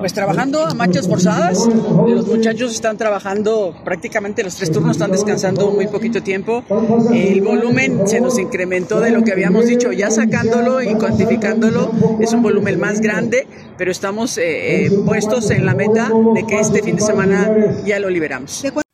Pues trabajando a marchas forzadas, los muchachos están trabajando prácticamente los 3 turnos, están descansando muy poquito tiempo. El volumen se nos incrementó de lo que habíamos dicho, ya sacándolo y cuantificándolo, es un volumen más grande, pero estamos puestos en la meta de que este fin de semana ya lo liberamos.